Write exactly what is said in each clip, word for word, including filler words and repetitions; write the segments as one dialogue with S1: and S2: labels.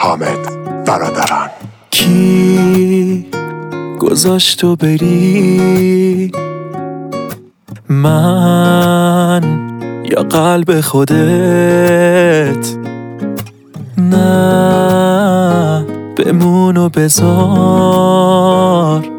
S1: حامد برادران.
S2: کی گذاشت تو بری؟ من یا قلب خودت؟ نه بمون و بذار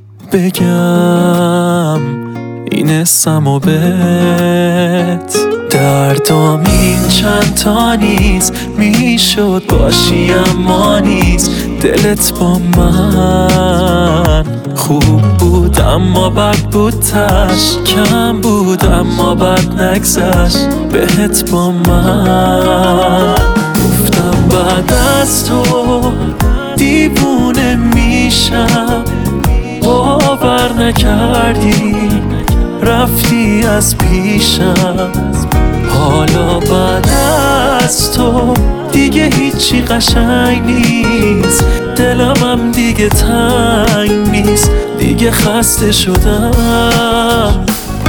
S2: بگم این اسم و بهت. دردام این چند تا نیست، میشد باشی اما نیست. دلت با من خوب بود اما بد بود، تش کم بود اما بد نگذشت بهت با من. گفتم بعد از تو دیوونه میشم، باور نکردی رفتی از پیشم. حالا بعد از تو دیگه هیچی قشنگ نیست، دلمم دیگه تنگ نیست، دیگه خسته شدم.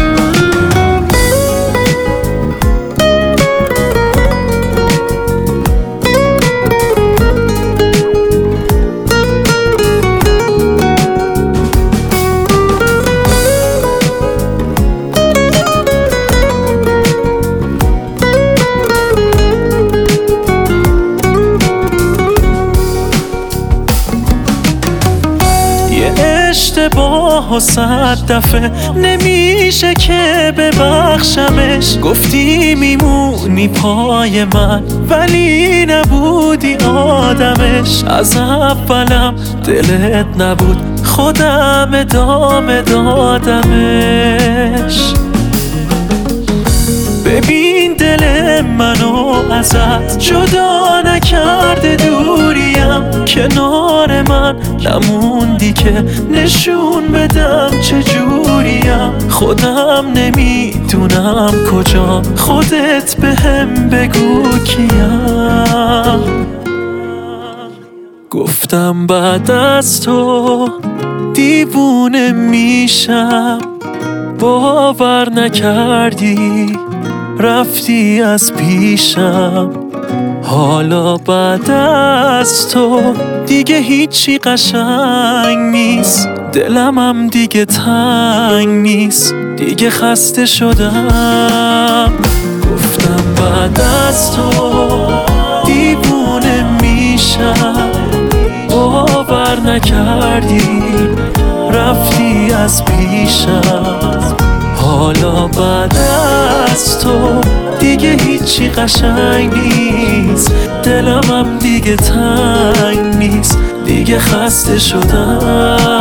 S2: اشتباه و صد دفعه نمیشه که ببخشمش. گفتی میمونی پای من ولی نبودی آدمش. از اولم دلت نبود، خودم ادامه دادمش. ببین دل منو ازت جدا نکرده دوریم، کنار من نموندی که نشون بدم چجوریم. خودم نمیدونم کجا، خودت بهم بگو کیم. گفتم بعد از تو دیوونه میشم، باور نکردی رفتی از پیشم. حالا بعد از تو دیگه هیچی قشنگ نیست، دلمم دیگه تنگ نیست، دیگه خسته شدم. گفتم بعد از تو دیوونه میشم، باور نکردی رفتی از پیشم. حالا بعد از تو دیگه هیچی قشنگ نیست، دلمم دیگه تنگ نیست، دیگه خسته شدم.